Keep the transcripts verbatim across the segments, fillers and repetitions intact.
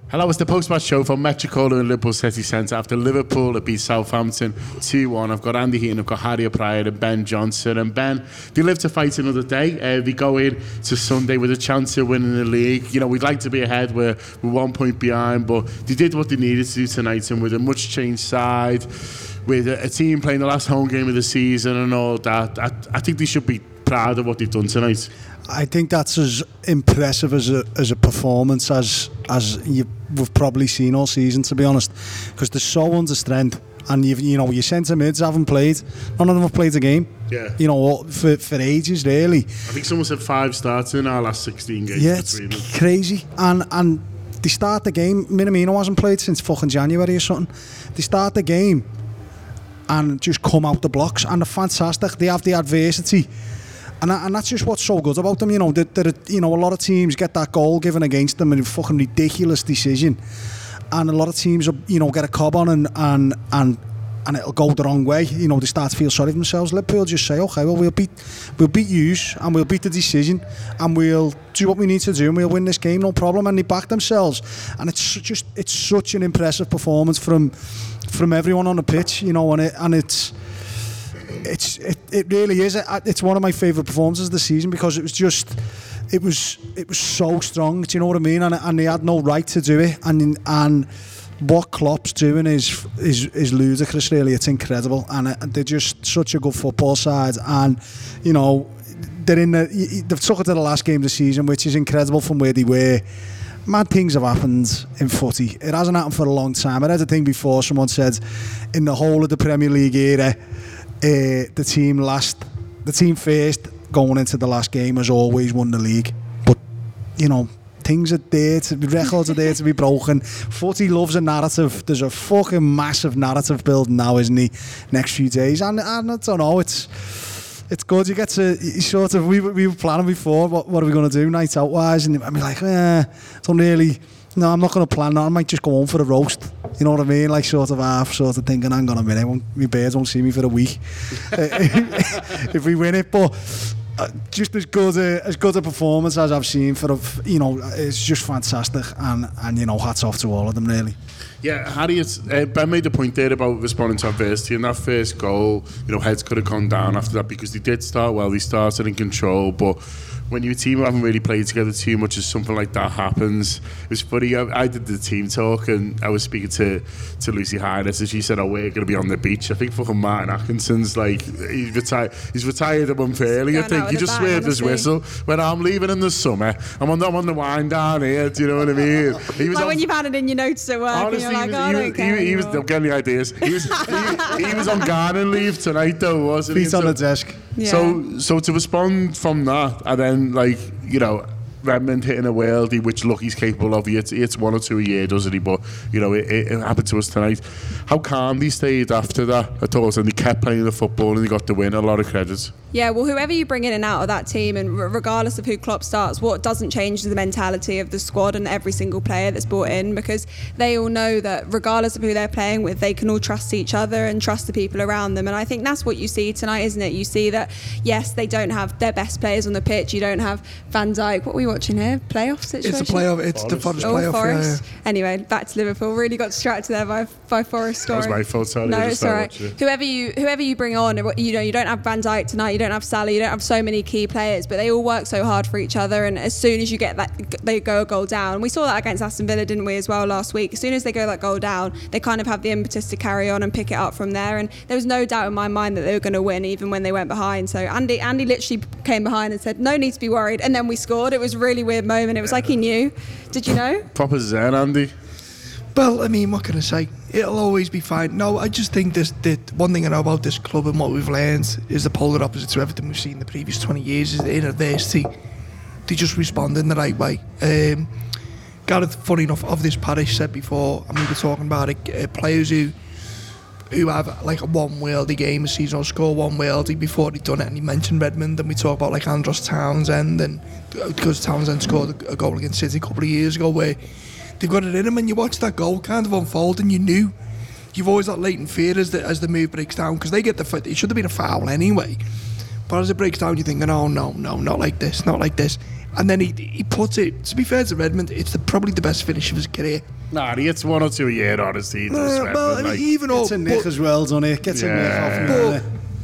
Hello, it's the post-match show from Metrocola and Liverpool City Centre. After Liverpool have beat Southampton two one, I've got Andy Heaton, I've got Harry Pryor and Ben Johnson. And Ben, they live to fight another day. Uh, they go in to Sunday with a chance of winning the league. You know, we'd like to be ahead, we're, we're one point behind, but they did what they needed to do tonight, and with a much changed side, with a, a team playing the last home game of the season and all that, I, I think they should be proud of what they've done tonight. I think that's as impressive as a as a performance as as you, we've probably seen all season, to be honest, because they're so under strength, and you've, you know, your centre mids haven't played. None of them have played a game. Yeah. You know, for for ages, really. I think someone said five starts in our last sixteen games. Yeah, it's between them. Crazy. And and they start the game. Minamino hasn't played since fucking January or something. They start the game and just come out the blocks, and they're fantastic. They have the adversity. And, and that's just what's so good about them, you know. That, that you know, a lot of teams get that goal given against them in a fucking ridiculous decision, and a lot of teams, you know, get a cob on and and and and it'll go the wrong way. You know, they start to feel sorry for themselves. Liverpool just say, okay, well, we'll beat we'll beat yous and we'll beat the decision and we'll do what we need to do and we'll win this game, no problem. And they back themselves, and it's just it's such an impressive performance from from everyone on the pitch, you know, and it and it's. It's it, it really is. It's one of my favourite performances of the season because it was just, it was it was so strong. Do you know what I mean? And and they had no right to do it. And and what Klopp's doing is is is ludicrous. Really, it's incredible. And they're just such a good football side. And you know, they're in the they've took it to the last game of the season, which is incredible from where they were. Mad things have happened in footy. It hasn't happened for a long time. I read a thing before. Someone said, in the whole of the Premier League era, Uh, the team last, the team first going into the last game has always won the league. But you know, things are there to be, records are there to be broken. Footy loves a narrative. There's a fucking massive narrative building now, isn't he? Next few days, and, and I don't know. It's it's good. You get to you sort of we we were planning before. What what are we going to do night out wise? And I'm like, eh, don't really. No, I'm not going to plan that. I might just go home for a roast. You know what I mean? Like sort of half, sort of thinking, hang on a minute, won't, my birds won't see me for a week if we win it. But uh, just as good a, as good a performance as I've seen for, a, you know, it's just fantastic. And, and you know, hats off to all of them, really. Yeah, Harry, it's, uh, Ben made a point there about responding to adversity, and that first goal, you know, heads could have gone down after that because they did start well. They started in control, but when your team haven't really played together too much, as something like that happens. It was funny, I, I did the team talk and I was speaking to, to Lucy Hyness, and she said, oh, we're going to be on the beach. I think fucking Martin Atkinson's like, he's retired he's retired a month early, I think. He just swerved his whistle. When I'm leaving in the summer, I'm on the, I'm on the wine down here, do you know what I mean? He was like on, when you've had it in your notes at work, honestly, and you're like, he was, oh, I he, don't was, care he, he was, I'm getting the ideas. He was, he, he was on garden leave tonight though, wasn't he? Feet on the desk. Yeah. So, so to respond from that, and then like, you know, Redmond hitting a worldie, which look he's capable of. He hits, he hits one or two a year, doesn't he? But you know, it, it happened to us tonight. How calm they stayed after that, I thought, and they kept playing the football and they got the win. A lot of credit. Yeah, well, whoever you bring in and out of that team, and regardless of who Klopp starts, what doesn't change is the mentality of the squad and every single player that's brought in, because they all know that regardless of who they're playing with, they can all trust each other and trust the people around them. And I think that's what you see tonight, isn't it? You see that, yes, they don't have their best players on the pitch. You don't have Van Dijk. What are we watching here? Playoff situation? It's a playoff. It's Forest. the Forest Oh, playoff. Forest. Yeah, yeah. Anyway, back to Liverpool. Really got distracted there by by Forest story. That was my fault. Sorry, No, I it's just all started right. watching it. Whoever you whoever you bring on, you know, you don't have Van Dijk tonight. You don't have Salah. You don't have so many key players, but they all work so hard for each other. And as soon as you get that, they go a goal down. We saw that against Aston Villa, didn't we, as well last week? As soon as they go that goal down, they kind of have the impetus to carry on and pick it up from there. And there was no doubt in my mind that they were going to win, even when they went behind. So Andy, Andy literally came behind and said, "No need to be worried." And then we scored. It was a really weird moment. It was like he knew. Did you know? Proper zen, Andy. Well, I mean, what can I say? It'll always be fine. No, I just think this, that one thing I know about this club and what we've learned is the polar opposite to everything we've seen in the previous twenty years is in adversity. They just respond in the right way. Um, Gareth, funny enough, of this parish said before, and we were talking about it, uh, players who who have like a one worldie game a season or score one worldie before they've done it, and he mentioned Redmond, and we talk about like Andros Townsend, and because Townsend scored a goal against City a couple of years ago where they've got it in them, and you watch that goal kind of unfold, and you knew you've always that latent fear as the as the move breaks down, because they get the foot. It should have been a foul anyway, but as it breaks down, you're thinking, oh no, no, not like this, not like this, And then he he puts it, to be fair to Redmond, it's the, probably the best finish of his career. Nah, he hits one or two a year, honestly. He does, Uh, Redmond, well, I mean, like, even though, Gets a nick but, as well, doesn't it? Gets Yeah. a nick off him, but, doesn't it?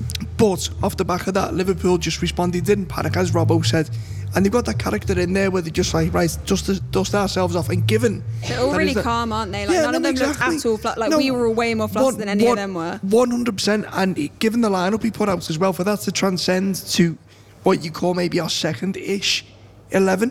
but off the back of that, Liverpool just responded, didn't panic, as Robbo said. And they've got that character in there where they just like, right, just to dust ourselves off. And given... They're all that really is the- calm, aren't they? Like Yeah, none no, of them exactly. looked at all flat. Like No, we were way more flustered one- than any one- of them were. one hundred percent. And he- given the lineup he put out as well, for that to transcend to what you call maybe our second-ish eleven,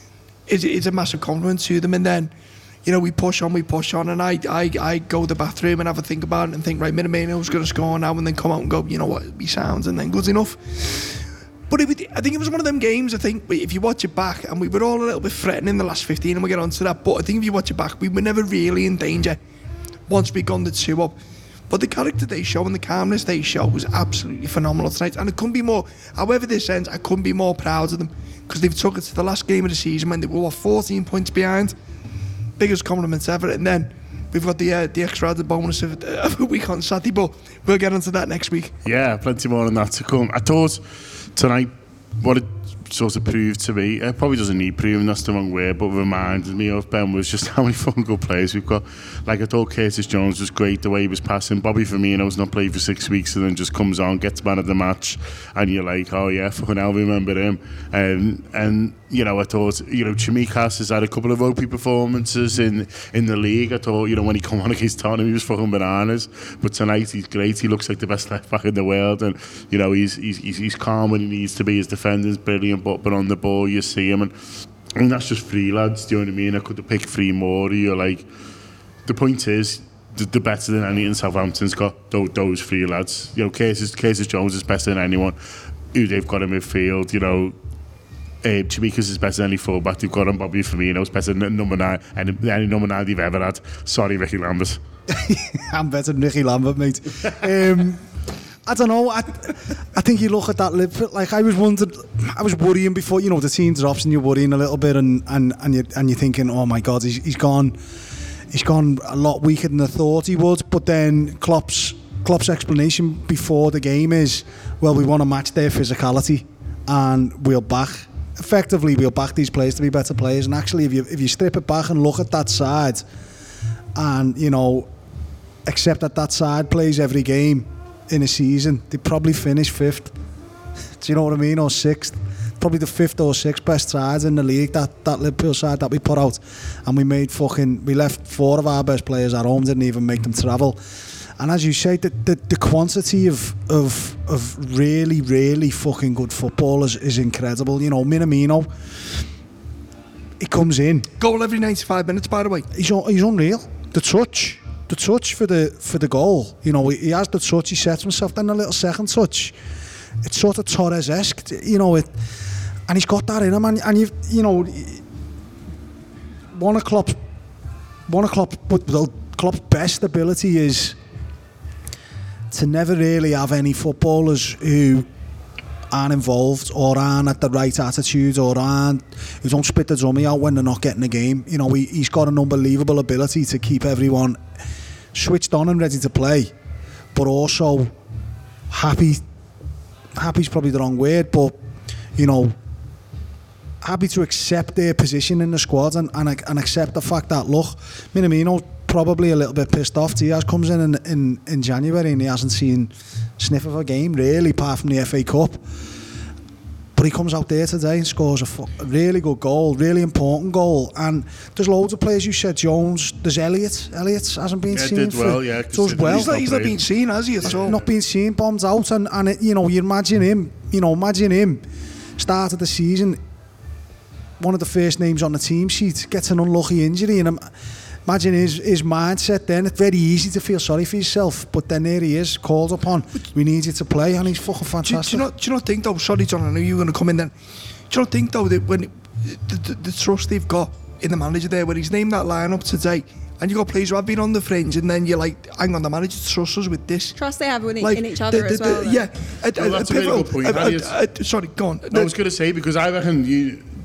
is, is a massive compliment to them. And then, you know, we push on, we push on, and I I, I go to the bathroom and have a think about it and think, right, Minamino's going to score now, and then come out and go, you know what, he sounds, and then good enough. But it, would- I think it was one of them games, I think, if you watch it back, and we were all a little bit fretting in the last fifteen, and we'll get onto that, but I think if you watch it back, we were never really in danger once we gone the two up. But the character they show and the calmness they show was absolutely phenomenal tonight, and it couldn't be more, however this ends, I couldn't be more proud of them, because they've took it to the last game of the season when they were, what, fourteen points behind. Biggest compliments ever. And then we've got the uh, the extra added bonus of, uh, of a week on Saturday, but we'll get into that next week. Yeah, plenty more than that to come. I thought tonight, what it sort of proved to me, it probably doesn't need proving, that's the wrong word, but reminded me of, Ben, was just how many fucking good players we've got. Like, I thought Curtis Jones was great, the way he was passing. Bobby Firmino's not played for six weeks and then just comes on, gets man of the match, and you're like, oh yeah, fucking hell, remember him. Um, and, you know, I thought, you know, Chimikas has had a couple of ropey performances in, in the league. I thought, you know, when he come on against Tottenham, he was fucking bananas. But tonight, he's great. He looks like the best left back in the world. And, you know, he's he's, he's, he's calm when he needs to be. His defending's brilliant, but, but on the ball, you see him. And, I mean, that's just three lads, do you know what I mean? I could have picked three more. You're like, the point is, the, the better than anything Southampton's got, those, those three lads. You know, Curtis, Curtis Jones is better than anyone who they've got in midfield, you know. Uh, Chimikas is better than any fullback they've got on. Bobby Firmino's better than number nine, any, any number nine they've ever had. Sorry, Ricky Lambert. I'm better than Ricky Lambert, mate. um, I don't know. I, I think you look at that Liverpool. Like I was wondered, I was worrying before. You know, the team drops and you're worrying a little bit, and and and you and you're thinking, oh my God, he's he's gone, he's gone a lot weaker than I thought he would. But then Klopp's Klopp's explanation before the game is, well, we want to match their physicality, and we'll back. Effectively, we'll back these players to be better players. And actually, if you if you strip it back and look at that side, and you know, accept that that side plays every game in a season, they probably finish fifth. Do you know what I mean? Or sixth. Probably the fifth or sixth best sides in the league. That that Liverpool side that we put out, and we made fucking we left four of our best players at home. Didn't even make them travel. And as you say, the, the, the quantity of, of of really, really fucking good footballers is incredible. You know, Minamino, he comes in. Goal every ninety-five minutes, by the way. He's un, he's unreal. The touch, the touch for the for the goal. You know, he, he has the touch. He sets himself. Then a little second touch. It's sort of Torres-esque. You know it, and he's got that in him. And, and you you know, one of Klopp's one of Klopp, but Klopp's best ability is to never really have any footballers who aren't involved or aren't at the right attitude or aren't who don't spit the dummy out when they're not getting the game. You know, he, he's got an unbelievable ability to keep everyone switched on and ready to play, but also happy. Happy's probably the wrong word, but you know, happy to accept their position in the squad and, and, and accept the fact that, look, Minamino probably a little bit pissed off. Diaz comes in, in in in January and he hasn't seen sniff of a game really, apart from the F A Cup. But he comes out there today and scores a, fu- a really good goal, really important goal. And there's loads of players. You said Jones. There's Elliott. Elliott hasn't been Yeah, seen did for well, yeah, does well. He's not, he's not played. been seen, has he, at all? Not being seen, bombs out, and and it, you know, you imagine him. You know, imagine him. Start of the season, one of the first names on the team sheet gets an unlucky injury, and um, imagine his his mindset. Then it's very easy to feel sorry for yourself, but then there he is, called upon. We need you to play, and he's fucking Do, fantastic. do, you not, do you not think though, sorry John, I know you were going to come in then, do you not think though that when the, the, the trust they've got in the manager there, when he's named that line-up today, and you've got players who have been on the fringe, and then you're like, hang on, the manager trusts us with this. Trust they have in, Like, in each other the- as the- well. the- though. yeah, a, Well, a, that's a a very pivotal- good point, a- a- Harriet. a- sorry, go on. No, I was going to say, because I reckon you,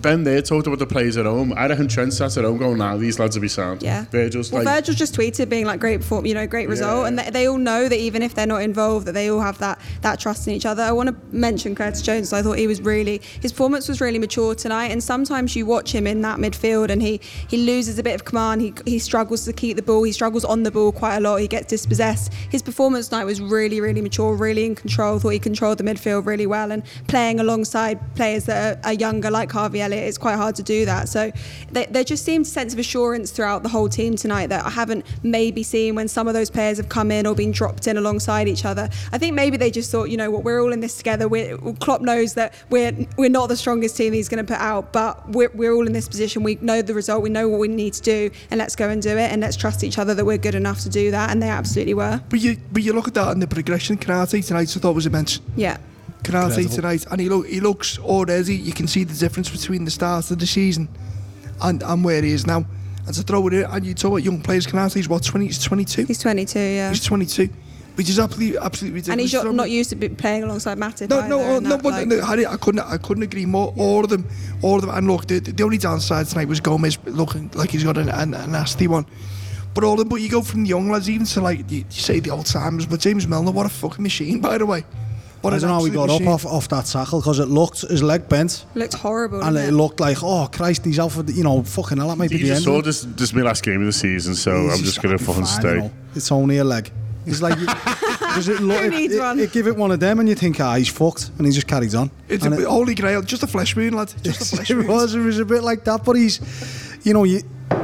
Ben there talked about the players at home. I reckon Trent sat at home going, now these lads will be sound. Yeah. Virgil's well, like... Virgil just tweeted being like, great perform, you know, great result. Yeah. And they, they all know that even if they're not involved, that they all have that that trust in each other. I want to mention Curtis Jones. I thought he was really... His performance was really mature tonight. And sometimes you watch him in that midfield and he, he loses a bit of command. He, he struggles to keep the ball. He struggles on the ball quite a lot. He gets dispossessed. His performance tonight was really, really mature, really in control. I thought he controlled the midfield really well. And playing alongside players that are, are younger, like Harvey Elliott, it's quite hard to do that. So they, there just seemed a sense of assurance throughout the whole team tonight that I haven't maybe seen when some of those players have come in or been dropped in alongside each other. I think maybe they just thought, you know what, we're all in this together. We're, Klopp knows that we're we're not the strongest team he's going to put out, but we're, we're all in this position. We know the result. We know what we need to do, and let's go and do it, and let's trust each other that we're good enough to do that, and they absolutely were. But you but you look at that and the progression. Kanate tonight I thought was immense. Yeah. Kanate tonight, and he look he looks already. You can see the difference between the start of the season and, and where he is now. And to throw it in, and you talk about young players, Kanate's what, twenty? He's twenty-two. He's twenty-two, yeah. He's twenty-two, which is absolutely absolutely ridiculous. And he's not, not used to be playing alongside Matip. No, either, no, oh, no, that, but like, no, Harry, I couldn't I couldn't agree more. Yeah. All of them, all of them. And look, the, the only downside tonight was Gomez looking like he's got a, a, a nasty one. But all of them, but you go from the young lads even to like you, you say the old timers. But James Milner, what a fucking machine, by the way. What I don't know how he got machine. up off, off that tackle because it looked, his leg bent. Looked horrible. And didn't it looked like, oh Christ, he's out for, the, you know, fucking hell, that might be You the just end. saw of it. this, this is my last game of the season, so He's I'm just going to fucking fucking fine, stay. you know. It's only a leg. He's like, does it look, Who it, needs it, one? it give it one of them and you think, ah, he's fucked, and he just carries on. It's And a it- holy grail, just a flesh wound, lad. Just a flesh it wound. was, it was a bit like that, but he's, you know, you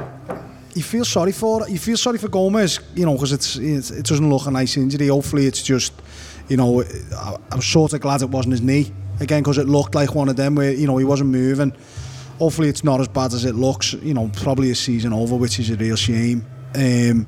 you feel sorry for it. You feel sorry for Gomez, you know, because it's, it's it doesn't look a nice injury. Hopefully, it's just, you know, I, I'm sort of glad it wasn't his knee again because it looked like one of them where, you know, he wasn't moving. Hopefully, it's not as bad as it looks. You know, probably a season over, which is a real shame. Um,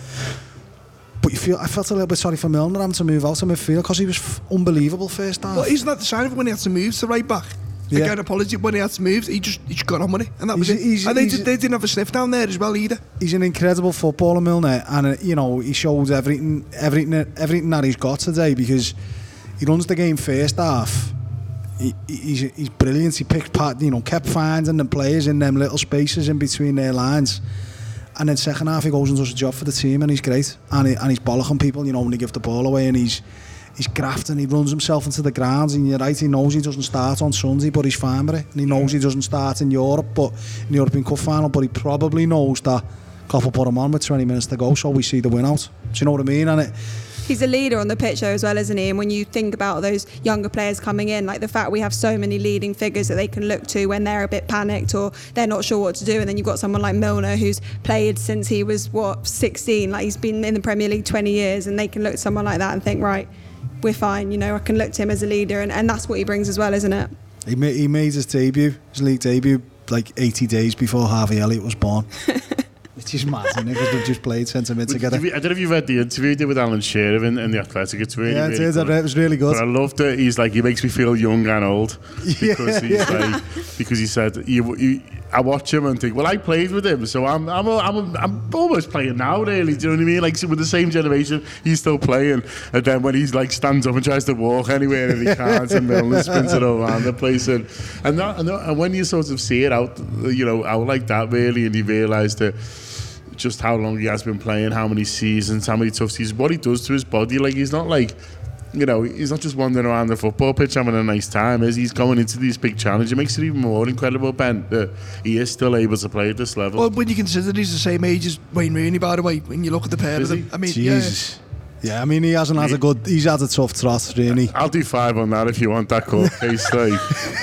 But you feel, I felt a little bit sorry for Milner having to move out of midfield because he was f- unbelievable first half. Well, isn't that the sign of when he had to move to right back? Yeah. Again, apology, when he had to move, he just he just got on with it, and that was He's- it. he's- and they, he's- did, they didn't have a sniff down there as well either. He's an incredible footballer, Milner, and uh, you know he shows everything, everything, everything that he's got today because he runs the game first half. He, he's he's brilliant. He picked part, you know, kept finding the players in them little spaces in between their lines. And then second half he goes and does a job for the team and he's great. And, he, and he's bollocking people, you know, when they give the ball away and he's he's grafting, he runs himself into the ground and you're right, he knows he doesn't start on Sunday but he's fine with it. And he knows he doesn't start in Europe, but in the European Cup final, but he probably knows that Klopp will put him on with twenty minutes to go so we see the win out. Do you know what I mean? And it, He's a leader on the pitch though as well, isn't he? And when you think about those younger players coming in, like the fact we have so many leading figures that they can look to when they're a bit panicked or they're not sure what to do, and then you've got someone like Milner who's played since he was what sixteen, like he's been in the Premier League twenty years, and they can look at someone like that and think, right, we're fine, you know, I can look to him as a leader, and, and that's what he brings as well, isn't it? he, ma- he made his debut, his league debut, like eighty days before Harvey Elliott was born. It's just mad, isn't it? Because they've just played centre mid together. I don't know if you read the interview he did with Alan Shearer in, in the Athletic. It's really, Yeah, it really is. I good. read it was really good. But I loved it. He's like, he makes me feel young and old because Yeah, he's yeah. like, because he said, you, you, I watch him and think, well, I played with him, so I'm, I'm, I'm, I'm almost playing now, really. Do you know what I mean? Like so with the same generation, he's still playing, and then when he's like stands up and tries to walk anywhere and he can't, and Milner spins it all around the place, and and, that, and, that, and when you sort of see it out, you know, out like that, really, and you realise that. Just how long he has been playing, how many seasons, how many tough seasons, what he does to his body. Like, he's not like, you know, he's not just wandering around the football pitch having a nice time. Is he's going into these big challenges. It makes it even more incredible, Ben, that he is still able to play at this level. Well, when you consider he's the same age as Wayne Rooney, by the way, when you look at the pair Is of he? them, I mean, Jesus. Yeah, I mean, he hasn't had a good, he's had a tough trot, really. I'll do five on that if you want that court case. Like,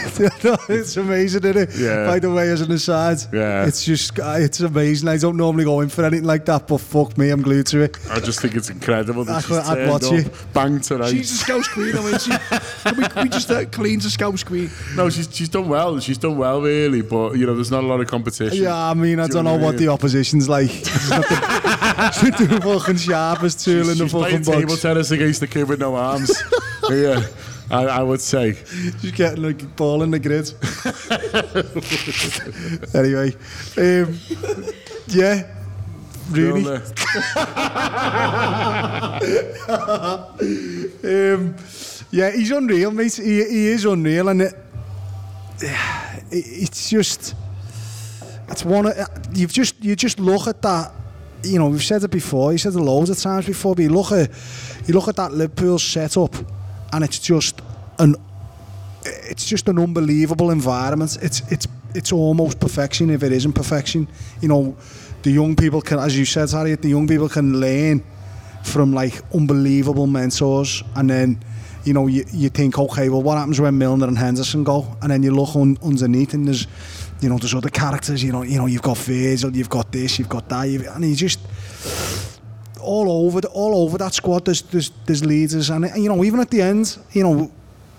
It's amazing, isn't it? Yeah. By the way, as an aside, Yeah. it's just, it's amazing. I don't normally go in for anything like that, but fuck me, I'm glued to it. I just think it's incredible that I she's could- I'd turned watch up, it. banged tonight. she's a Scouse queen, though, isn't she? Can we, can we just uh, clean the Scouse queen? No, she's she's done well. She's done well, really. But you know, there's not a lot of competition. Yeah, I mean, I Do you don't know know what I what mean? the opposition's like. It's not the, it's not the fucking sharpest tool She's, in the she's playing fucking table box. tennis against the kid with no arms. Yeah, I, I would say. Just getting a ball in the grid. Anyway, um, yeah, really. um, yeah, he's unreal, mate. He, he is unreal, and it, it's just, it's one. Of, you've just you just look at that. You know, we've said it before. You said it loads of times before. But you look at you look at that Liverpool setup, and it's just an it's just an unbelievable environment. It's it's it's almost perfection if it isn't perfection. You know, the young people can, as you said, Harriet, the young people can learn from like unbelievable mentors, and then you know you, you think, okay, well, what happens when Milner and Henderson go? And then you look un, underneath, and there's you know there's other characters. You know, you know you've got Virgil, you've got this, you've got that, you've, and you just all over the, all over that squad. There's there's, there's leaders, and you know even at the end, you know,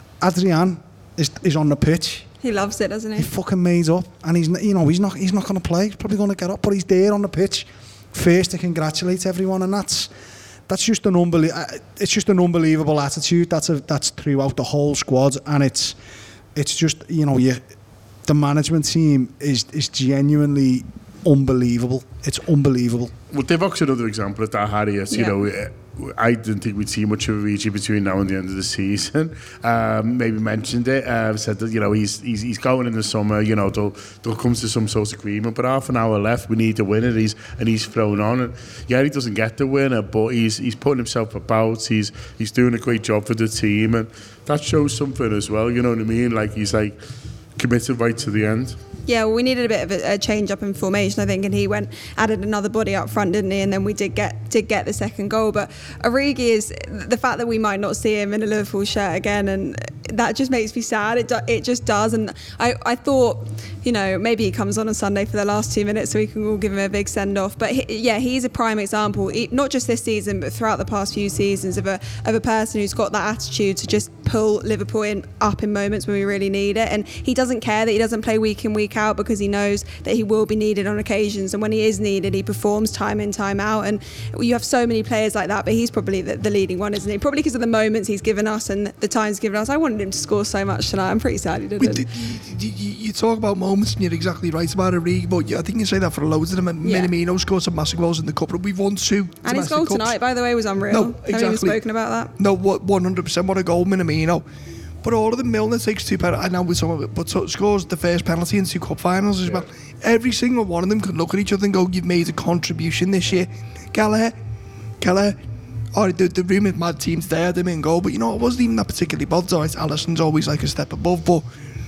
Adrian is is on the pitch. He loves it, doesn't he? He fucking made up, and he's you know he's not he's not going to play. He's probably going to get up, but he's there on the pitch, first to congratulate everyone, and that's that's just an unbelievable. It's just an unbelievable attitude. That's a that's throughout the whole squad, and it's it's just you know you, the management team is is genuinely unbelievable. It's unbelievable. Well, Divock's another example of that, Harriet. You Yeah. know, I didn't think we'd see much of a Origi between now and the end of the season. Um, maybe mentioned it. Uh, said that you know he's, he's he's going in the summer. You know they'll they'll come to some sort of agreement. But half an hour left, we need the winner. He's and he's thrown on. And yeah, he doesn't get the winner, but he's he's putting himself about. He's he's doing a great job for the team, and that shows something as well. You know what I mean? Like he's like committed right to the end. Yeah, well, we needed a bit of a, a change up in formation, I think, and he went added another body up front, didn't he? And then we did get did get the second goal. But Origi is the fact that we might not see him in a Liverpool shirt again, and that just makes me sad. It do, it just does. And I, I thought, you know, maybe he comes on on Sunday for the last two minutes so we can all give him a big send off. But he, yeah, he's a prime example, he, not just this season, but throughout the past few seasons of a of a person who's got that attitude to just pull Liverpool in, up in moments when we really need it. And he doesn't care that he doesn't play week in, week out, because he knows that he will be needed on occasions, and when he is needed he performs time in, time out. And you have so many players like that, but he's probably the, the leading one, isn't he? Probably because of the moments he's given us and the times he's given us. I wanted him to score so much tonight. I'm pretty sad he didn't. Did, you, you, you talk about moments and you're exactly right about Origi, but I think you say that for loads of them. Yeah. Minamino scored some massive goals in the cup, but we've won two and his domestic goal cups. tonight, by the way, was unreal. No, Haven't even exactly. spoken about that. No, what one hundred percent what a goal, Minamino. But all of them, Milner takes two penalties. I know with some of it, but so scores the first penalty in two cup finals as Yeah. well. Every single one of them could look at each other and go, "You've made a contribution this year." Gallagher, Gallagher. Oh, the, the room is mad team today. I had him in goal, but you know, it wasn't even that particularly bothered. Right, Alisson's always like a step above, but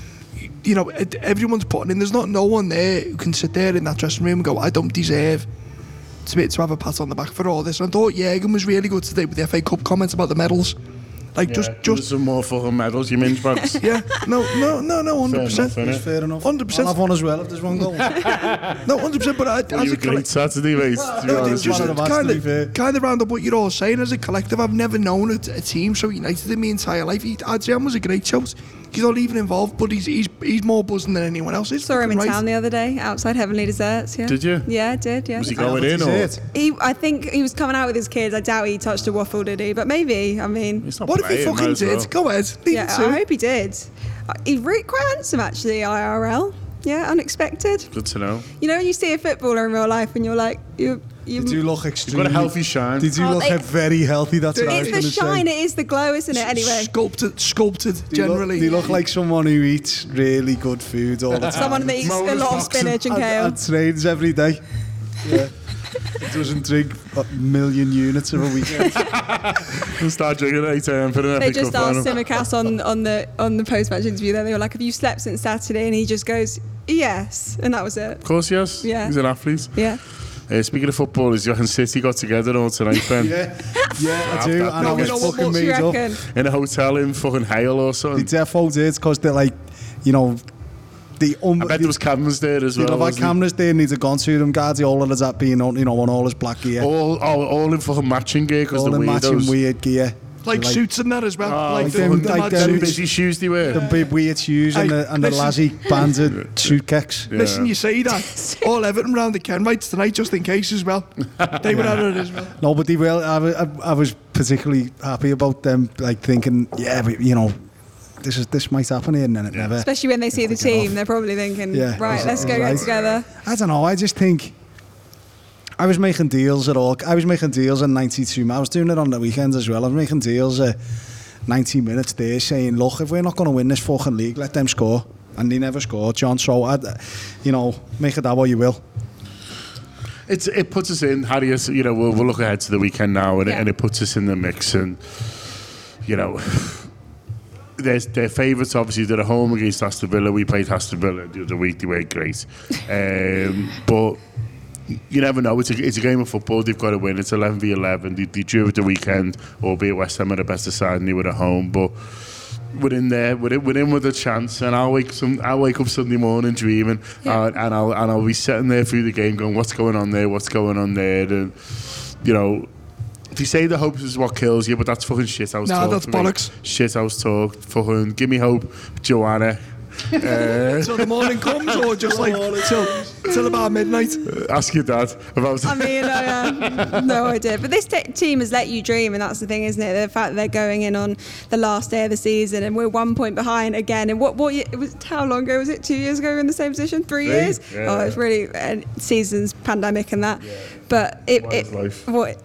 you know, it, everyone's putting in. There's not no one there who can sit there in that dressing room and go, "I don't deserve to, be, to have a pat on the back for all this." And I thought Jürgen was really good today with the F A Cup comments about the medals. Like Yeah, just, give us just some more fucking medals, you minge bags. yeah, no, no, no, no, hundred percent. Fair enough, innit? Fair enough. Hundred percent. I'll have one as well if there's one goal. No, hundred percent. But I, Well, as you a were great collect- Saturday, mate. to be no, honest it's just one of the best, kind to be fair. of, kind of round up what you're all saying. As a collective, I've never known a, a team so united in my entire life. He, Adrian was a great shout. He's not even involved, but he's he's he's more buzzing than anyone else. He's Saw him in fucking right. town the other day outside Heavenly Desserts. Yeah. Did you? Yeah, I did. Yeah. Was he going in or? He, I think he was coming out with his kids. I doubt he touched a waffle, did he? But maybe. I mean, It's not What if he playing, fucking might as did? well. Go ahead. Leave yeah, it to I him. hope he did. Uh, He's really quite handsome, actually. I R L. Yeah, unexpected. Good to know. You know, when you see a footballer in real life, and you're like, you, you. Did you look You've extremely... got a healthy shine. Did you Oh, look they- very healthy? That's what I was It's going the to say. shine. It is the glow, isn't it? Anyway, Sculpted, sculpted, Do you look- generally. do you look like someone who eats really good food all the time? someone that eats a Mola's lot of boxing. spinach and and, kale. and trains every day. Yeah. Doesn't drink a million units of a weekend. We'll start drinking at eight a.m. for the They F A Cup just asked final. Simicast on on the on the post match interview. There, they were like, "Have you slept since Saturday?" And he just goes, "Yes," and that was it. Of course, yes. Yeah. He's an athlete. Yeah. Uh, speaking of football, is Johan City got together all tonight, Ben? yeah, yeah, I do. that And I was biggest- fucking What do you made up. reckon? In a hotel in fucking Hale or The something. defo did because they're like, you know, the um, I bet there was cameras there as They'd well. have had wasn't cameras there and they'd have gone to them. Guardiola has that being on, you know, on all his black gear. all, all, all in fucking matching gear because all the in matching weirdos. weird gear. like Like- suits and that as well. Oh, like like the, them- the like mad them Them suits. busy shoes they wear. The big weird shoes and Hey, the, and the listen- lassie banded suit kicks. Yeah. Listen, you say that. All Everton round the Kenwrights tonight, just in case as well. They were at it as well. No, but they will. I, wa- I, I was particularly happy about them, like thinking, yeah, but, you know, this is this might happen here, and then it Yeah. never. Especially when they see the Fucking team, off. they're probably thinking, Yeah, right, is- let's is go get right. together. I don't know. I just think I was making deals at all. I was making deals in ninety-two. I was doing it on the weekends as well. I was making deals at ninety minutes there, saying, "Look, if we're not going to win this fucking league, let them score." and they never scored, John. So, I'd, you know, make it that way you will. It's, it puts us in, Harry, as, you know, we'll, we'll look ahead to the weekend now, and, Yeah. it, and it puts us in the mix. And, you know, there's their favourites, obviously, they're at home against Aston Villa. We played Aston Villa the other week, they weren't great. Um, but you never know, it's a, it's a game of football, they've got to win. It's eleven v eleven, they, they drew at the weekend, albeit West Ham are the better side and they were at home. But we're in there, we're in, we're in with a chance, and I'll wake some, I'll wake up Sunday morning dreaming, Yeah. uh, and I'll and I'll be sitting there through the game going, what's going on there, what's going on there, and you know, they say the hope is what kills you, but that's fucking shit house Nah, talk. that's to me. bollocks. Shit house talk. Fucking give me hope, Joanna. uh, Till the morning comes, or just like till till about midnight. ask your dad about. I mean, I have no idea. But this te- team has let you dream, and that's the thing, isn't it? The fact that they're going in on the last day of the season, and we're one point behind again. And what what year, it was? How long ago was it? Two years ago, we were in the same position. Three, Three? years. Yeah. Oh, it's really and seasons, pandemic, and that. But it, What it is life? what.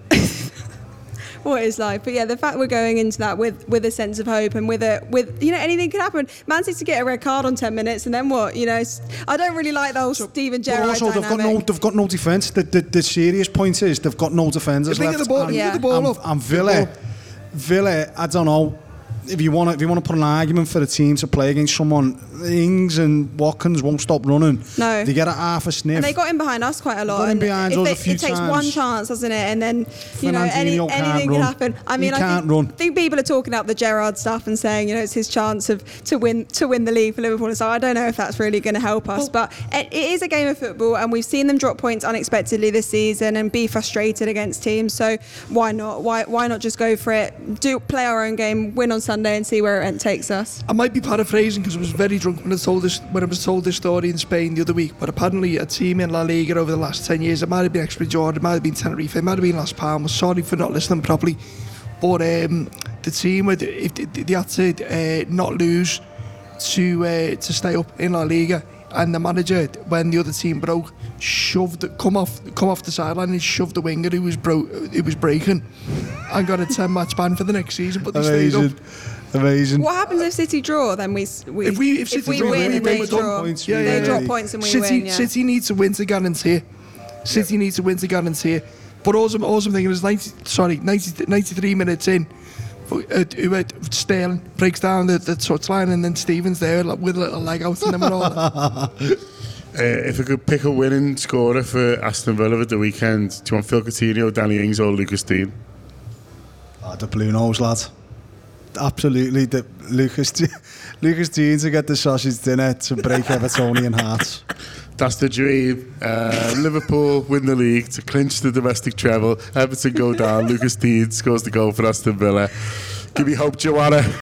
What is life? But yeah, the fact we're going into that with, with a sense of hope and with a with you know anything could happen. Man City to get a red card on ten minutes and then what? You know, s- I don't really like the whole Steven But Gerrard also, they've got dynamic. no, they've got no defence. The, the the serious point is they've got no defenders If they left. get the ball, and, if they Yeah. get the ball and, up. and Villa, Villa, I don't know. If you want to, if you want to put an argument for a team to play against someone, Ings and Watkins won't stop running. No. They get a half a sniff. And they got in behind us quite a lot. Got in and behind if us they- a few it takes times. one chance, doesn't it? And then, you know, any, Fernandinho can't anything can run. happen. I mean, He I can't think, run. think people are talking about the Gerrard stuff and saying, you know, it's his chance of to win to win the league for Liverpool. And so I don't know if that's really going to help us. But it, it is a game of football, and we've seen them drop points unexpectedly this season and be frustrated against teams. So why not? Why why not just go for it? Do play our own game, win on Sunday, and see where it takes us. I might be paraphrasing because I was very drunk when I told this when I was told this story in Spain the other week. But apparently, a team in La Liga over the last ten years, it might have been Express Jordan, it might have been Tenerife, it might have been Las Palmas. Sorry for not listening properly, but um, the team would if they, they had to uh, not lose to uh, to stay up in La Liga, and the manager, when the other team broke, shoved come off come off the sideline and shoved the winger who was broke who was breaking, and got a ten match ban for the next season. But they stayed up. Amazing. Amazing. What happens if City draw? Then we s- we If we if City we draw, win then and we they win, we're done. draw, Points, Yeah, they yeah, drop yeah. points and we City, win. Yeah. City needs to win to guarantee. City needs to win to guarantee. But also, also I'm thinking is ninety, sorry, ninety, ninety-three minutes in, uh, uh, Sterling breaks down the, the touchline, and then Stevens there like, with a little leg out, and then we're all. Uh, if I could pick a winning scorer for Aston Villa at the weekend, do you want Phil Coutinho, Danny Ings, or Lucas Dean? Oh, the blue nose, lad. Absolutely. The Lucas, Lucas Dean to get the sausage dinner to break Evertonian hearts. That's the dream. Uh, Liverpool win the league to clinch the domestic treble. Everton go down. Lucas Dean scores the goal for Aston Villa. Give me hope, Joanna.